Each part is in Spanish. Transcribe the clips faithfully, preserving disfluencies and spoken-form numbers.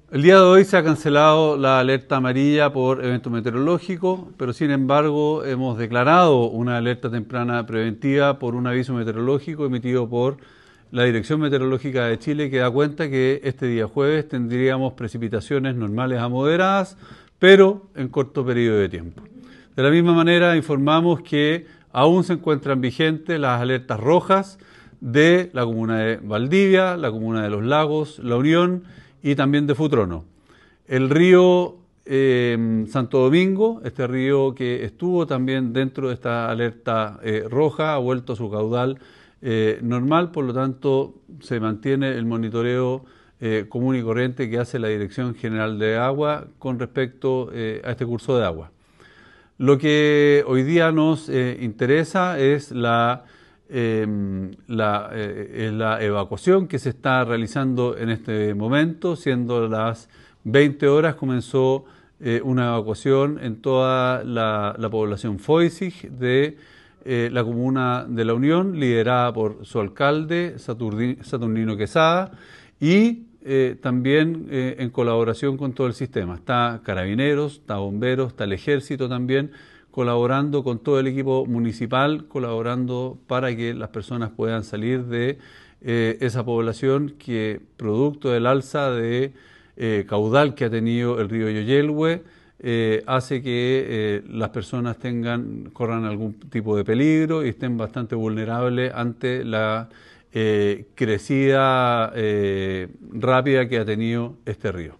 El día de hoy se ha cancelado la alerta amarilla por evento meteorológico, pero sin embargo hemos declarado una alerta temprana preventiva por un aviso meteorológico emitido por la Dirección Meteorológica de Chile, que da cuenta que este día jueves tendríamos precipitaciones normales a moderadas, pero en corto periodo de tiempo. De la misma manera informamos que aún se encuentran vigentes las alertas rojas de la comuna de Valdivia, la comuna de Los Lagos, La Unión y también de Futrono. El río eh, Santo Domingo, este río que estuvo también dentro de esta alerta eh, roja, ha vuelto a su caudal eh, normal, por lo tanto se mantiene el monitoreo eh, común y corriente que hace la Dirección General de Agua con respecto eh, a este curso de agua. Lo que hoy día nos eh, interesa es la Eh, la, eh, la evacuación que se está realizando en este momento, siendo las veinte horas, comenzó eh, una evacuación en toda la, la población Foisig de eh, la comuna de La Unión, liderada por su alcalde, Saturnino Quesada, y eh, también eh, en colaboración con todo el sistema. Está Carabineros, está Bomberos, está el Ejército también, colaborando con todo el equipo municipal, colaborando para que las personas puedan salir de eh, esa población que, producto del alza de eh, caudal que ha tenido el río Yoyelhue, eh, hace que eh, las personas tengan, corran algún tipo de peligro y estén bastante vulnerables ante la eh, crecida eh, rápida que ha tenido este río.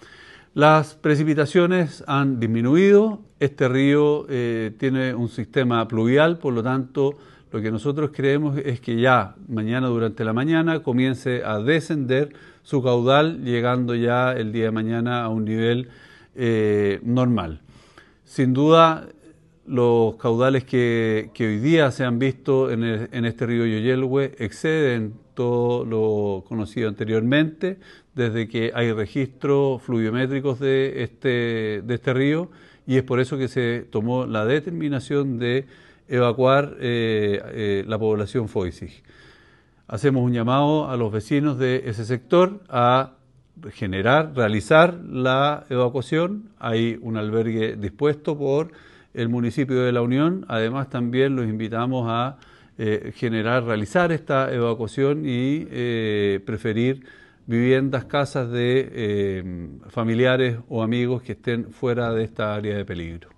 Las precipitaciones han disminuido, este río eh, tiene un sistema pluvial, por lo tanto lo que nosotros creemos es que ya mañana durante la mañana comience a descender su caudal, llegando ya el día de mañana a un nivel eh, normal. Sin duda, los caudales que, que hoy día se han visto en, el, en este río Yoyelhue exceden todo lo conocido anteriormente, desde que hay registros fluviométricos de este, de este río, y es por eso que se tomó la determinación de evacuar eh, eh, la población Foisig. Hacemos un llamado a los vecinos de ese sector a generar, realizar la evacuación. Hay un albergue dispuesto por el municipio de La Unión. Además, también los invitamos a eh, generar, realizar esta evacuación y eh, preferir viviendas, casas de eh, familiares o amigos que estén fuera de esta área de peligro.